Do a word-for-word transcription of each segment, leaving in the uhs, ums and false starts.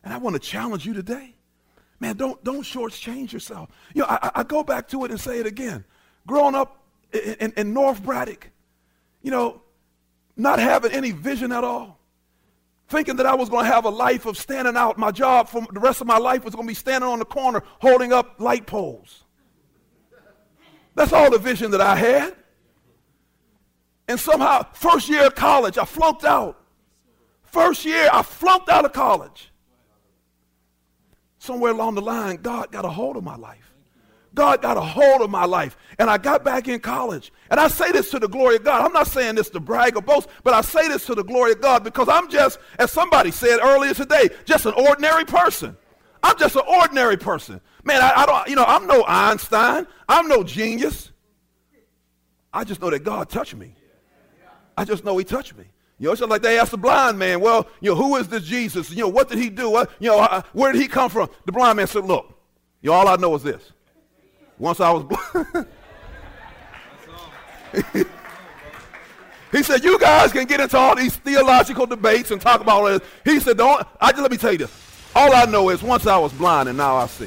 And I want to challenge you today. Man, don't don't shortchange yourself. You know, I, I go back to it and say it again. Growing up in, in, in North Braddock, you know, not having any vision at all, thinking that I was going to have a life of standing out. My job for the rest of my life was going to be standing on the corner holding up light poles. That's all the vision that I had. And somehow, first year of college, I flunked out. First year, I flunked out of college. Somewhere along the line, God got a hold of my life. God got a hold of my life. And I got back in college. And I say this to the glory of God. I'm not saying this to brag or boast, but I say this to the glory of God because I'm just, as somebody said earlier today, just an ordinary person. I'm just an ordinary person. Man, I, I don't, you know, I'm no Einstein. I'm no genius. I just know that God touched me. I just know he touched me. You know, it's just like they asked the blind man, well, you know, who is this Jesus? You know, what did he do? What, you know, uh, where did he come from? The blind man said, look, you know, all I know is this. Once I was blind. He said, you guys can get into all these theological debates and talk about all this. He said, don't, I just let me tell you this. All I know is once I was blind and now I see.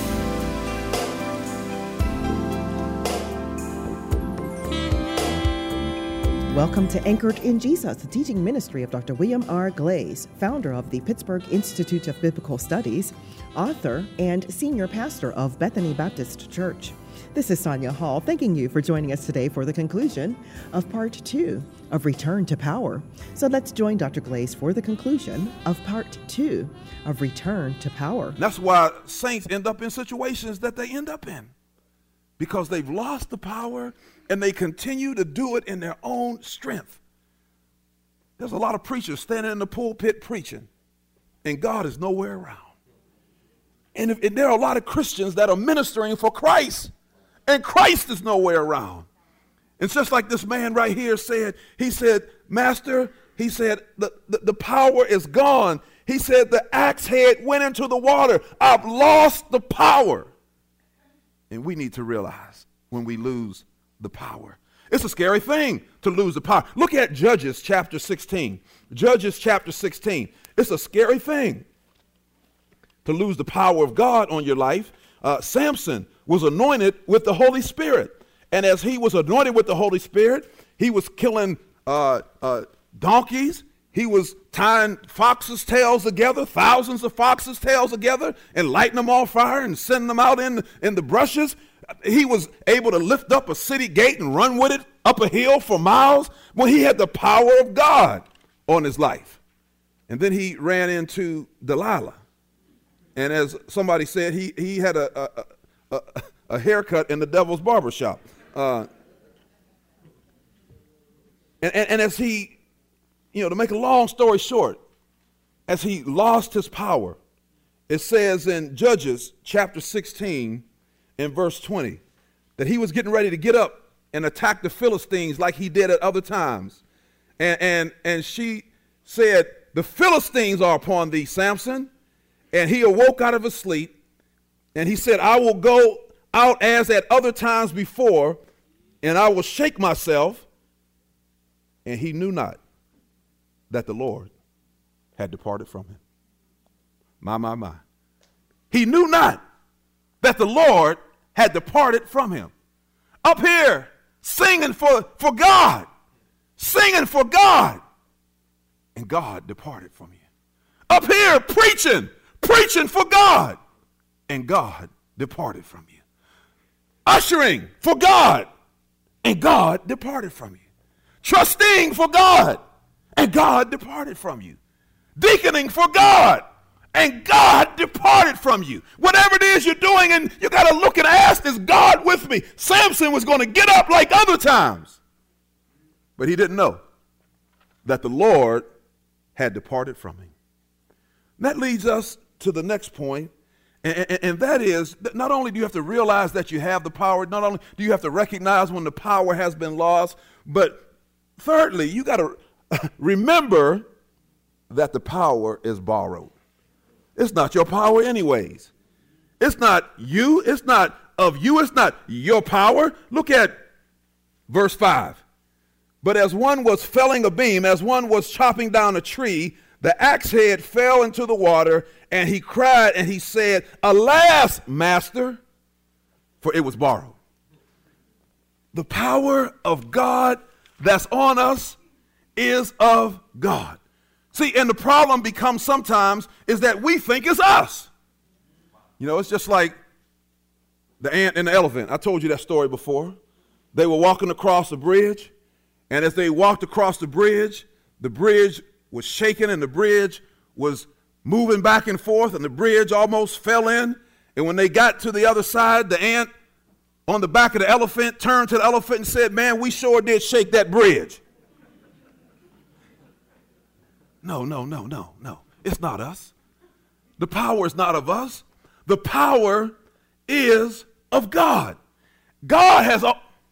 Welcome to Anchored in Jesus, the teaching ministry of Doctor William R. Glaze, founder of the Pittsburgh Institute of Biblical Studies, author, and senior pastor of Bethany Baptist Church. This is Sonia Hall, thanking you for joining us today for the conclusion of part two of Return to Power. So let's join Doctor Glaze for the conclusion of part two of Return to Power. That's why saints end up in situations that they end up in, because they've lost the power and they continue to do it in their own strength. There's a lot of preachers standing in the pulpit preaching, and God is nowhere around. And, if, and there are a lot of Christians that are ministering for Christ, and Christ is nowhere around. And just like this man right here said, he said, Master, he said, the, the, the power is gone. He said, the axe head went into the water. I've lost the power. And we need to realize when we lose the power. It's a scary thing to lose the power. Look at Judges chapter sixteen. Judges chapter sixteen. It's a scary thing to lose the power of God on your life. Uh, Samson was anointed with the Holy Spirit. And as he was anointed with the Holy Spirit, he was killing uh, uh, donkeys. He was tying foxes' tails together, thousands of foxes' tails together, and lighting them on fire and sending them out in, in the brushes. He was able to lift up a city gate and run with it up a hill for miles when he had the power of God on his life. And then he ran into Delilah. And as somebody said, he, he had a, a, a, a haircut in the devil's barbershop. Uh, and, and, and as he, you know, to make a long story short, as he lost his power, it says in Judges chapter sixteen, in verse twenty, that he was getting ready to get up and attack the Philistines like he did at other times. And, and, and she said, the Philistines are upon thee, Samson. And he awoke out of his sleep, and he said, I will go out as at other times before, and I will shake myself. And he knew not that the Lord had departed from him. My, my, my. He knew not that the Lord had departed from him. Up here, singing for, for God, singing for God, and God departed from you. Up here, preaching, preaching for God, and God departed from you. Ushering for God, and God departed from you. Trusting for God, and God departed from you. Deaconing for God, and God departed from you. Whatever it is you're doing, and you got to look and ask, is God with me? Samson was going to get up like other times, but he didn't know that the Lord had departed from him. And that leads us to the next point, and, and, and that is that not only do you have to realize that you have the power, not only do you have to recognize when the power has been lost, but thirdly, you got to remember that the power is borrowed. It's not your power anyways. It's not you. It's not of you. It's not your power. Look at verse five. But as one was felling a beam, as one was chopping down a tree, the axe head fell into the water, and he cried and he said, "Alas, master," for it was borrowed. The power of God that's on us is of God. See, and the problem becomes sometimes is that we think it's us. You know, it's just like the ant and the elephant. I told you that story before. They were walking across the bridge, and as they walked across the bridge, the bridge was shaking and the bridge was moving back and forth, and the bridge almost fell in. And when they got to the other side, the ant on the back of the elephant turned to the elephant and said, "Man, we sure did shake that bridge." No, no, no, no, no. It's not us. The power is not of us. The power is of God. God has,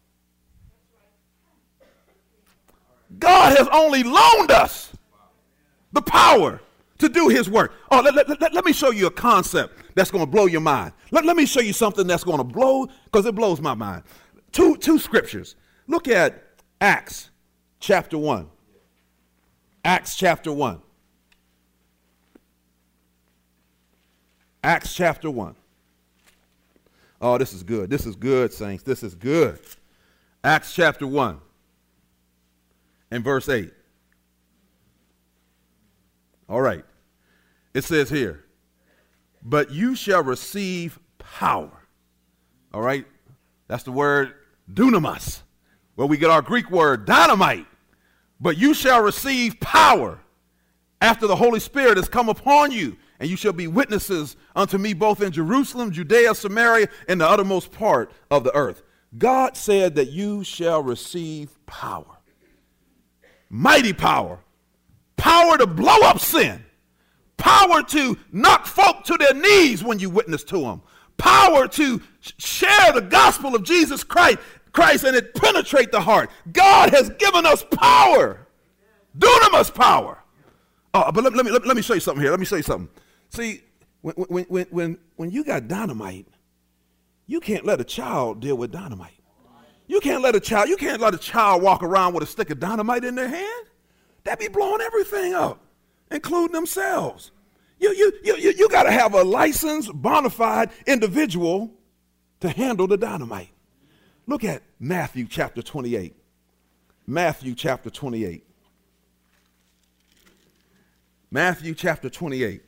God has only loaned us the power to do his work. Oh, let, let, let, let me show you a concept that's going to blow your mind. Let, let me show you something that's going to blow, because it blows my mind. Two, two scriptures. Look at Acts chapter one. Acts chapter one. Acts chapter one. Oh, this is good. This is good, saints. This is good. Acts chapter one and verse eight. All right. It says here, "But you shall receive power." All right. That's the word dunamis, where we get our Greek word dynamite. "But you shall receive power after the Holy Spirit has come upon you, and you shall be witnesses unto me both in Jerusalem, Judea, Samaria, and the uttermost part of the earth." God said that you shall receive power. Mighty power. Power to blow up sin. Power to knock folk to their knees when you witness to them. Power to share the gospel of Jesus Christ, Christ and it penetrate the heart. God has given us power. Dunamis power. Oh, but let, let, me, let, let me show you something here. Let me show you something. See, when, when, when, when, when you got dynamite, you can't let a child deal with dynamite. You can't let a child, you can't let a child walk around with a stick of dynamite in their hand. That'd be blowing everything up, including themselves. You, you, you, you, you got to have a licensed, bona fide individual to handle the dynamite. Look at Matthew chapter twenty-eight. Matthew chapter twenty-eight. Matthew chapter twenty-eight.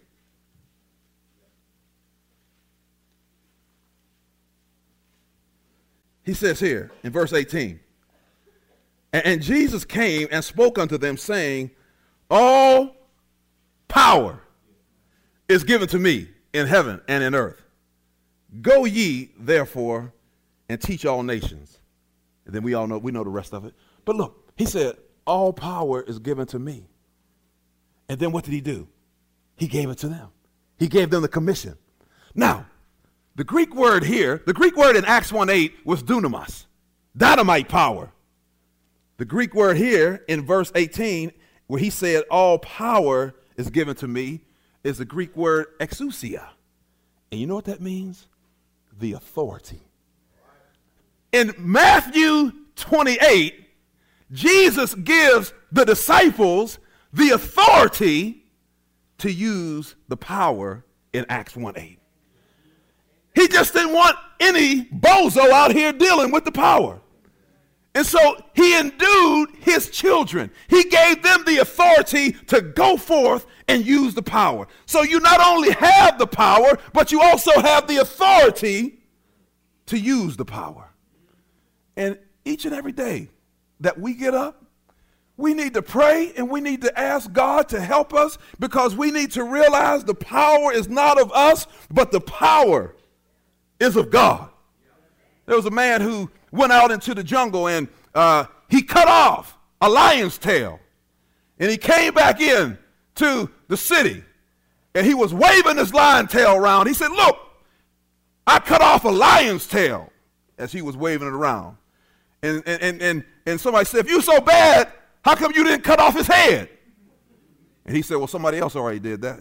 He says here in verse eighteen, and, and Jesus came and spoke unto them, saying, "All power is given to me in heaven and in earth. Go ye, therefore, and teach all nations." And then we all know, we know the rest of it. But look, he said, all power is given to me. And then what did he do? He gave it to them. He gave them the commission. Now, the Greek word here, the Greek word in Acts one eight was dunamis, dynamite power. The Greek word here in verse eighteen, where he said, all power is given to me, is the Greek word exousia. And you know what that means? The authority. In Matthew twenty-eight, Jesus gives the disciples the authority to use the power in Acts one eight. He just didn't want any bozo out here dealing with the power. And so he endued his children. He gave them the authority to go forth and use the power. So you not only have the power, but you also have the authority to use the power. And each and every day that we get up, we need to pray and we need to ask God to help us, because we need to realize the power is not of us, but the power is of God. There was a man who went out into the jungle and uh, he cut off a lion's tail, and he came back in to the city and he was waving his lion tail around. He said, "Look, I cut off a lion's tail," as he was waving it around. And, and, and, and somebody said, "If you're so bad, how come you didn't cut off his head?" And he said, "Well, somebody else already did that."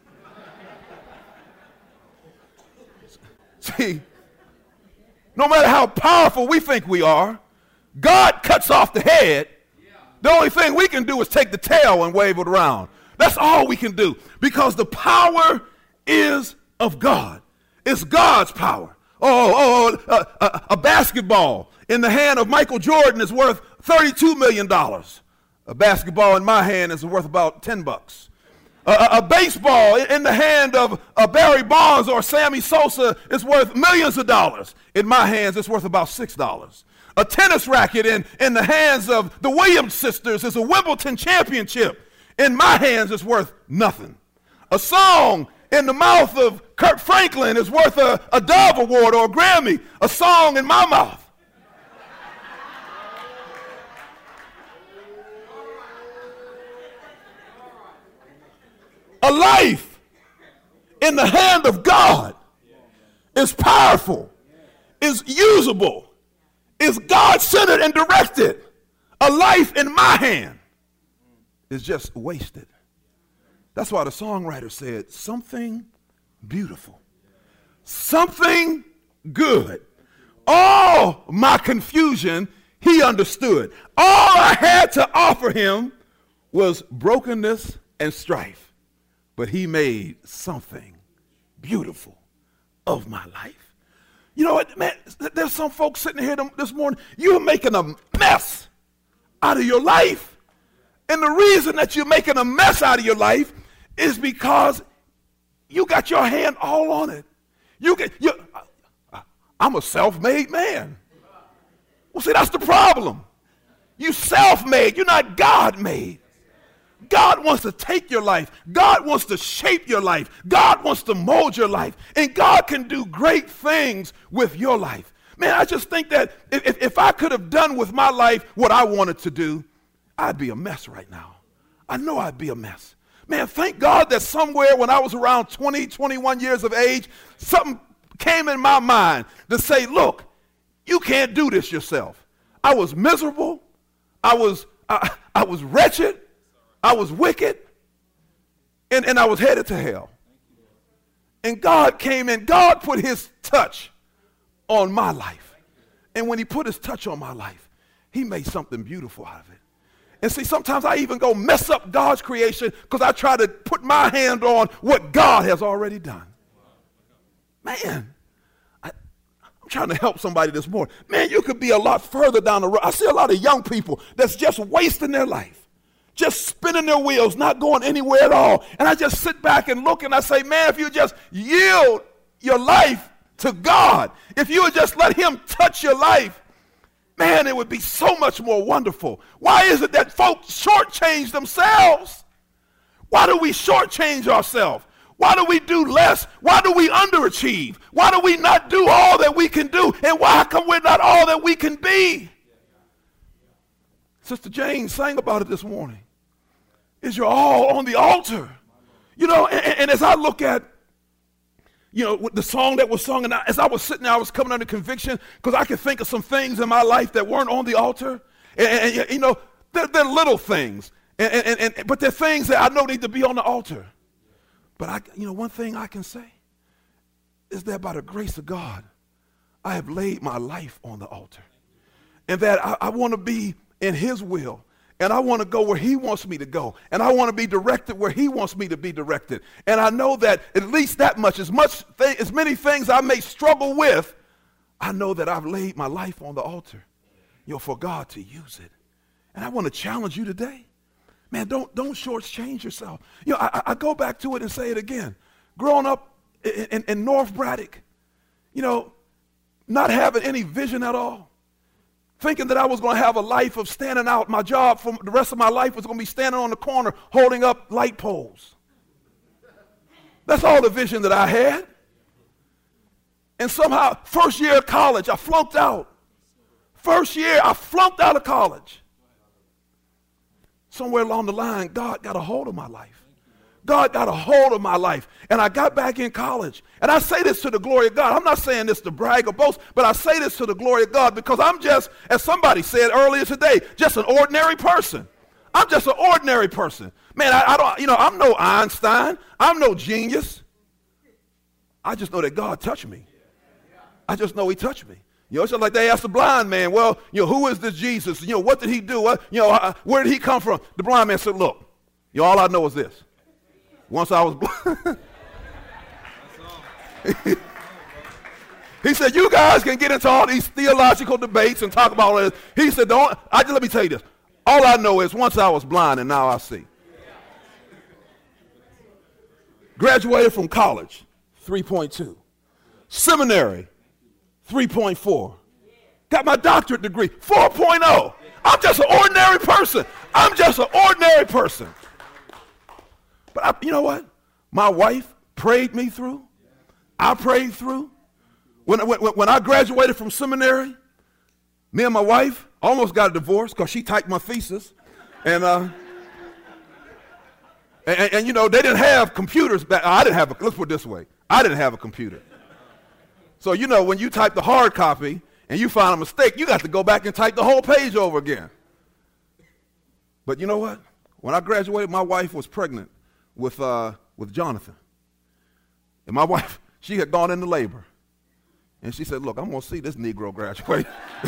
See, no matter how powerful we think we are, God cuts off the head. The only thing we can do is take the tail and wave it around. That's all we can do, because the power is of God. It's God's power. Oh, oh, oh a, a, a basketball in the hand of Michael Jordan is worth thirty-two million dollars. A basketball in my hand is worth about ten bucks. A, a baseball in the hand of uh, Barry Bonds or Sammy Sosa is worth millions of dollars. In my hands, it's worth about six dollars. A tennis racket in, in the hands of the Williams sisters is a Wimbledon championship. In my hands, it's worth nothing. A song in the mouth of Kirk Franklin is worth a, a Dove Award or a Grammy. A song in my mouth. A life in the hand of God is powerful, is usable, is God-centered and directed. A life in my hand is just wasted. That's why the songwriter said, something beautiful, something good. All my confusion, he understood. All I had to offer him was brokenness and strife. But he made something beautiful of my life. You know what, man, there's some folks sitting here this morning, you're making a mess out of your life. And the reason that you're making a mess out of your life is because you got your hand all on it. You get, you, I'm a self-made man. Well, see, that's the problem. You self-made, you're not God-made. God wants to take your life. God wants to shape your life. God wants to mold your life. And God can do great things with your life. Man, I just think that if, if I could have done with my life what I wanted to do, I'd be a mess right now. I know I'd be a mess. Man, thank God that somewhere when I was around twenty, twenty-one years of age, something came in my mind to say, look, you can't do this yourself. I was miserable. I was, I, I was wretched. I was wicked, and, and I was headed to hell. And God came in. God put his touch on my life. And when he put his touch on my life, he made something beautiful out of it. And see, sometimes I even go mess up God's creation because I try to put my hand on what God has already done. Man, I, I'm trying to help somebody this morning. Man, you could be a lot further down the road. I see a lot of young people that's just wasting their life. Just spinning their wheels, not going anywhere at all. And I just sit back and look and I say, man, if you just yield your life to God, if you would just let him touch your life, man, it would be so much more wonderful. Why is it that folks shortchange themselves? Why do we shortchange ourselves? Why do we do less? Why do we underachieve? Why do we not do all that we can do? And why come we're not all that we can be? Sister Jane sang about it this morning. Is your all on the altar? You know, and, and as I look at, you know, the song that was sung, and I, as I was sitting there, I was coming under conviction because I could think of some things in my life that weren't on the altar. And, and, and you know, they're, they're little things, and, and, and, but they're things that I know need to be on the altar. But, I, you know, one thing I can say is that by the grace of God, I have laid my life on the altar. And that I, I want to be in his will, and I want to go where he wants me to go, and I want to be directed where he wants me to be directed. And I know that at least that much, as much th- as many things I may struggle with, I know that I've laid my life on the altar, you know, for God to use it. And I want to challenge you today, man. Don't don't shortchange yourself. You know, I, I go back to it and say it again. Growing up in, in, in North Braddock, you know, not having any vision at all. Thinking that I was going to have a life of standing out. My job for the rest of my life was going to be standing on the corner holding up light poles. That's all the vision that I had. And somehow, first year of college, I flunked out. First year, I flunked out of college. Somewhere along the line, God got a hold of my life. God got a hold of my life, and I got back in college. And I say this to the glory of God. I'm not saying this to brag or boast, but I say this to the glory of God because I'm just, as somebody said earlier today, just an ordinary person. I'm just an ordinary person. Man, I, I don't, you know, I'm no Einstein. I'm no genius. I just know that God touched me. I just know he touched me. You know, it's just like they asked the blind man, well, you know, who is this Jesus? You know, what did he do? What, you know, uh, where did he come from? The blind man said, look, you know, all I know is this. Once I was blind. He said, you guys can get into all these theological debates and talk about all this. He said, don't, I, let me tell you this. All I know is once I was blind and now I see. Graduated from college, three point two. Seminary, three point four. Got my doctorate degree, four point oh. I'm just an ordinary person. I'm just an ordinary person. But I, you know what? My wife prayed me through. I prayed through. When, when, when I graduated from seminary, me and my wife almost got a divorce because she typed my thesis. And, uh, and, and, and, you know, they didn't have computers back. I didn't have a, let's put it this way. I didn't have a computer. So, you know, when you type the hard copy and you find a mistake, you got to go back and type the whole page over again. But you know what? When I graduated, my wife was pregnant with, uh, with Jonathan. And my wife, she had gone into labor. And she said, look, I'm going to see this Negro graduate.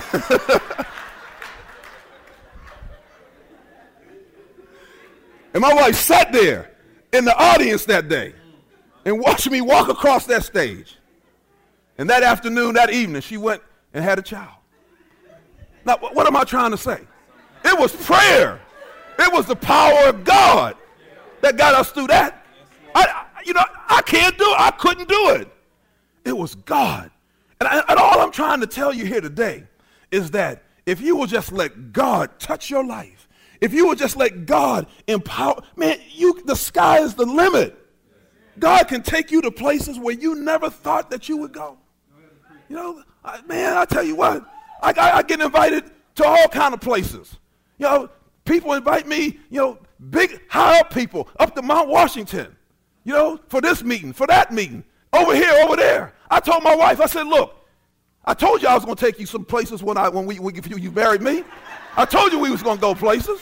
And my wife sat there in the audience that day and watched me walk across that stage. And that afternoon, that evening, she went and had a child. Now, what am I trying to say? It was prayer. It was the power of God that got us through that. I, you know, I can't do it. I couldn't do it. It was God. And, I, and all I'm trying to tell you here today is that if you will just let God touch your life, if you will just let God empower, man, you, the sky is the limit. God can take you to places where you never thought that you would go. You know, I, man, I tell you what, I, I, I get invited to all kind of places. You know, people invite me, you know, big, high up people up to Mount Washington, you know, for this meeting, for that meeting, over here, over there. I told my wife, I said, look, I told you I was going to take you some places when I when we, we you, you married me. I told you we was going to go places.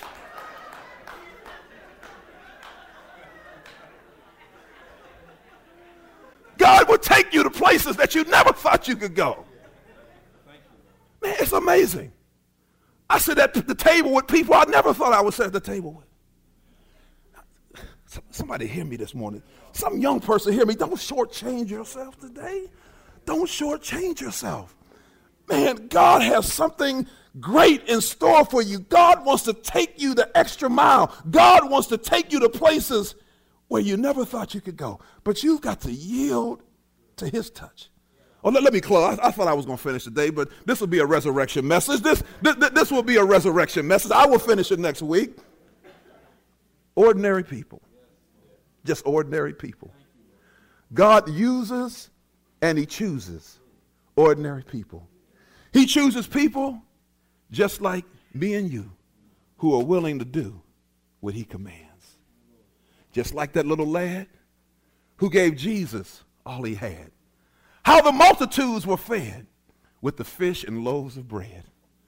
God would take you to places that you never thought you could go. Man, it's amazing. I sit at the table with people I never thought I would sit at the table with. Somebody hear me this morning. Some young person hear me. Don't shortchange yourself today. Don't shortchange yourself. Man, God has something great in store for you. God wants to take you the extra mile. God wants to take you to places where you never thought you could go. But you've got to yield to his touch. Oh, let, let me close. I, I thought I was going to finish today, but this will be a resurrection message. This, this, this will be a resurrection message. I will finish it next week. Ordinary people. Just ordinary people. God uses and he chooses ordinary people. He chooses people just like me and you who are willing to do what he commands. Just like that little lad who gave Jesus all he had. How the multitudes were fed with the fish and loaves of bread.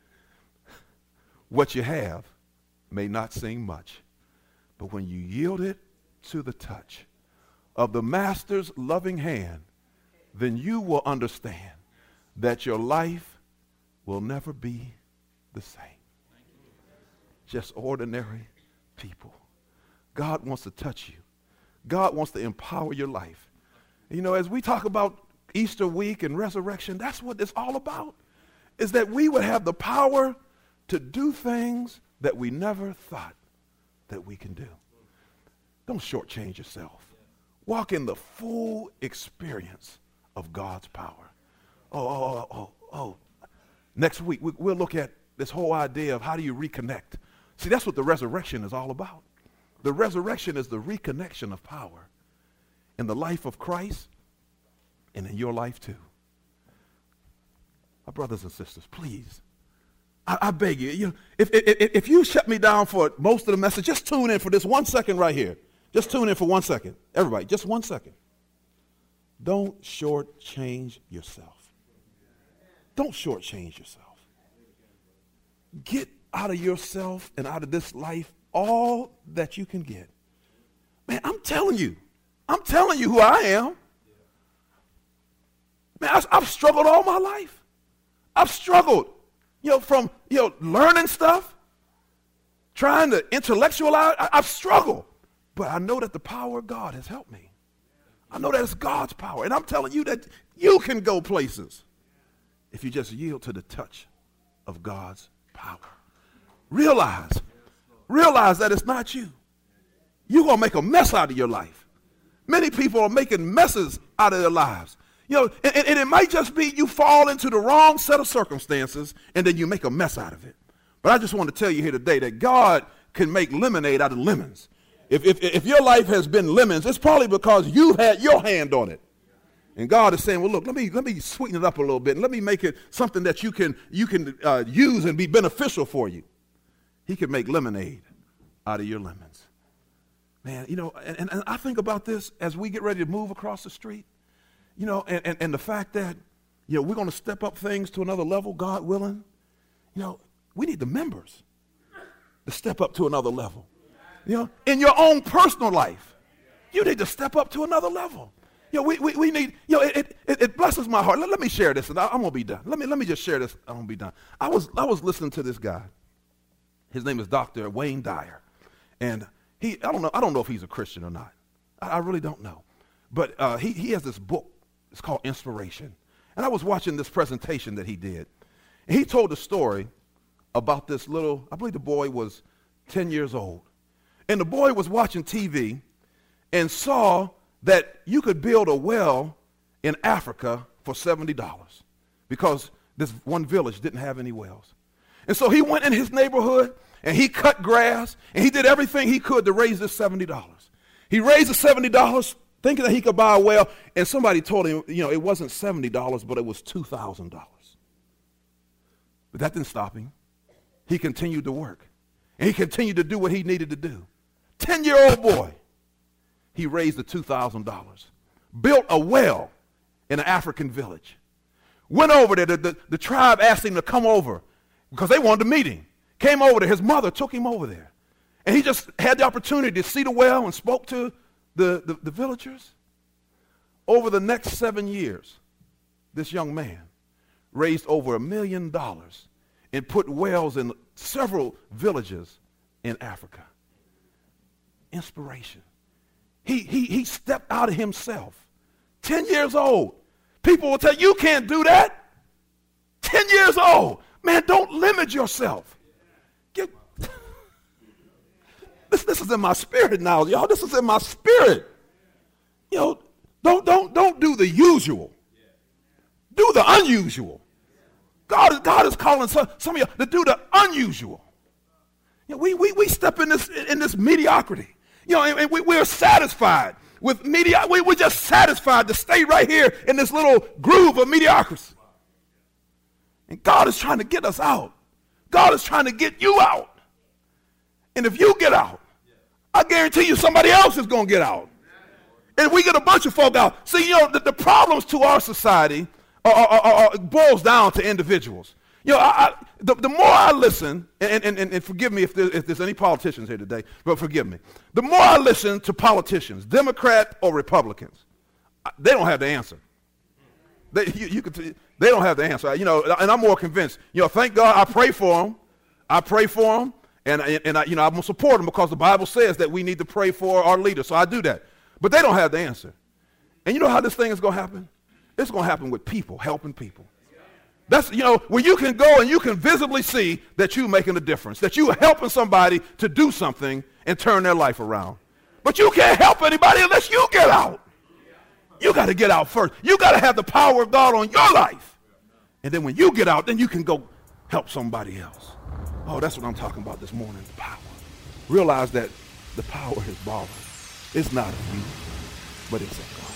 What you have may not seem much, but when you yield it to the touch of the master's loving hand, then you will understand that your life will never be the same. Just ordinary people. God wants to touch you. God wants to empower your life. You know, as we talk about Easter week and resurrection, that's what it's all about, is that we would have the power to do things that we never thought that we can do. Don't shortchange yourself. Walk in the full experience of God's power. Oh, oh, oh, oh, oh. Next week, we, we'll look at this whole idea of how do you reconnect. See, that's what the resurrection is all about. The resurrection is the reconnection of power in the life of Christ and in your life too. My brothers and sisters, please, I, I beg you, you know, if, if, if you shut me down for most of the message, just tune in for this one second right here. Just tune in for one second. Everybody, just one second. Don't shortchange yourself. Don't shortchange yourself. Get out of yourself and out of this life all that you can get. Man, I'm telling you. I'm telling you who I am. Man, I, I've struggled all my life. I've struggled, you know, from, you know, learning stuff, trying to intellectualize. I, I've struggled. But I know that the power of God has helped me. I know that it's God's power. And I'm telling you that you can go places if you just yield to the touch of God's power. Realize, realize that it's not you. You're going to make a mess out of your life. Many people are making messes out of their lives. You know, and, and it might just be you fall into the wrong set of circumstances and then you make a mess out of it. But I just want to tell you here today that God can make lemonade out of lemons. If, if, if your life has been lemons, it's probably because you had your hand on it. And God is saying, well, look, let me let me sweeten it up a little bit and let me make it something that you can you can uh, use and be beneficial for you. He can make lemonade out of your lemons. Man, you know, and, and I think about this as we get ready to move across the street, you know, and, and, and the fact that, you know, we're going to step up things to another level, God willing. You know, we need the members to step up to another level. You know, in your own personal life, you need to step up to another level. You know, we, we, we need, you know, it, it, it blesses my heart. Let, let me share this, and I, I'm going to be done. Let me, let me just share this. I'm going to be done. I was, I was listening to this guy. His name is Doctor Wayne Dyer. And he, I don't know, I don't know if he's a Christian or not. I, I really don't know. But uh, he, he has this book. It's called Inspiration. And I was watching this presentation that he did. And he told a story about this little, I believe the boy was ten years old. And the boy was watching T V and saw that you could build a well in Africa for seventy dollars because this one village didn't have any wells. And so he went in his neighborhood and he cut grass and he did everything he could to raise this seventy dollars. He raised the seventy dollars thinking that he could buy a well, and somebody told him, you know, it wasn't seventy dollars, but it was two thousand dollars. But that didn't stop him. He continued to work. And he continued to do what he needed to do. ten-year-old boy, he raised the two thousand dollars, built a well in an African village, went over there. The, the, the tribe asked him to come over because they wanted to meet him. Came over there. His mother took him over there. And he just had the opportunity to see the well and spoke to the, the, the villagers. Over the next seven years, this young man raised over a million dollars and put wells in several villages in Africa. Inspiration. He, he, he stepped out of himself. ten years old. People will tell you, you can't do that. ten years old. Man, don't limit yourself. Get, this, this is in my spirit now, y'all. This is in my spirit. You know, don't, don't, don't do the usual. Do the unusual. God is, God is calling some, some of you to do the unusual. You know, we, we, we step in this, in this mediocrity. You know, and, and we, we're satisfied with mediocrity. We, we're just satisfied to stay right here in this little groove of mediocrity. And God is trying to get us out. God is trying to get you out. And if you get out, I guarantee you somebody else is going to get out. And we get a bunch of folk out. See, you know, the, the problems to our society are, are, are, are, boils down to individuals. You know, I, I, the, the more I listen, and, and, and, and forgive me if, there, if there's any politicians here today, but forgive me. The more I listen to politicians, Democrat or Republicans, they don't have the answer. They, you, you could, they don't have the answer. You know, and I'm more convinced. You know, thank God I pray for them. I pray for them, and, and I, you know, I'm going to support them because the Bible says that we need to pray for our leaders, so I do that. But they don't have the answer. And you know how this thing is going to happen? It's going to happen with people, helping people. That's, you know, where you can go and you can visibly see that you're making a difference, that you are helping somebody to do something and turn their life around. But you can't help anybody unless you get out. You got to get out first. You got to have the power of God on your life. And then when you get out, then you can go help somebody else. Oh, that's what I'm talking about this morning, the power. Realize that the power is borrowed. It's not of you, but it's of God.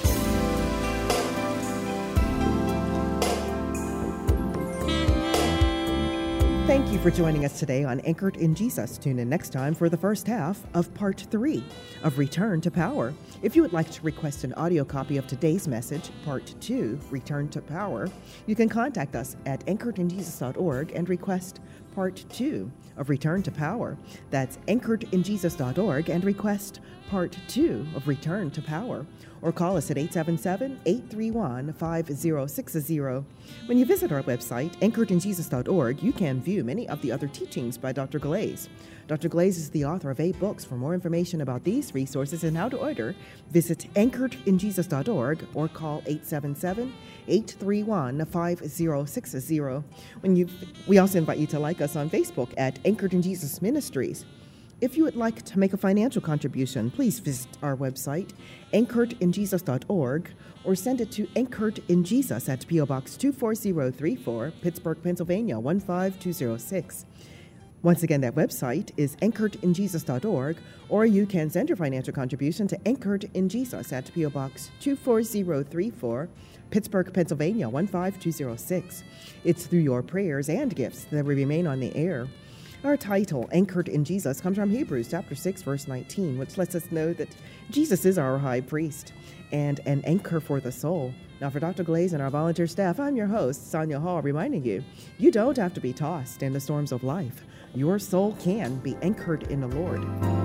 Thank you for joining us today on Anchored in Jesus. Tune in next time for the first half of part three of Return to Power. If you would like to request an audio copy of today's message, part two, Return to Power, you can contact us at anchored in jesus dot org and request Part two of Return to Power. That's anchored in jesus dot org and request Part two of Return to Power. Or call us at eight seven seven, eight three one, five zero six zero. When you visit our website, anchored in jesus dot org, you can view many of the other teachings by Doctor Glaze. Doctor Glaze is the author of eight books. For more information about these resources and how to order, visit anchored in jesus dot org or call eight seven seven, eight three one, five zero six zero. When you, we also invite you to like us on Facebook at Anchored in Jesus Ministries. If you would like to make a financial contribution, please visit our website, anchored in jesus dot org, or send it to Anchored in Jesus at P O Box two four zero three four, Pittsburgh, Pennsylvania one five two zero six. Once again, that website is anchored in jesus dot org, or you can send your financial contribution to Anchored in Jesus at P O Box two four zero three four, Pittsburgh, Pennsylvania one five two zero six. It's through your prayers and gifts that we remain on the air. Our title, Anchored in Jesus, comes from Hebrews chapter six, verse nineteen, which lets us know that Jesus is our high priest and an anchor for the soul. Now, for Doctor Glaze and our volunteer staff, I'm your host, Sonia Hall, reminding you, you don't have to be tossed in the storms of life. Your soul can be anchored in the Lord.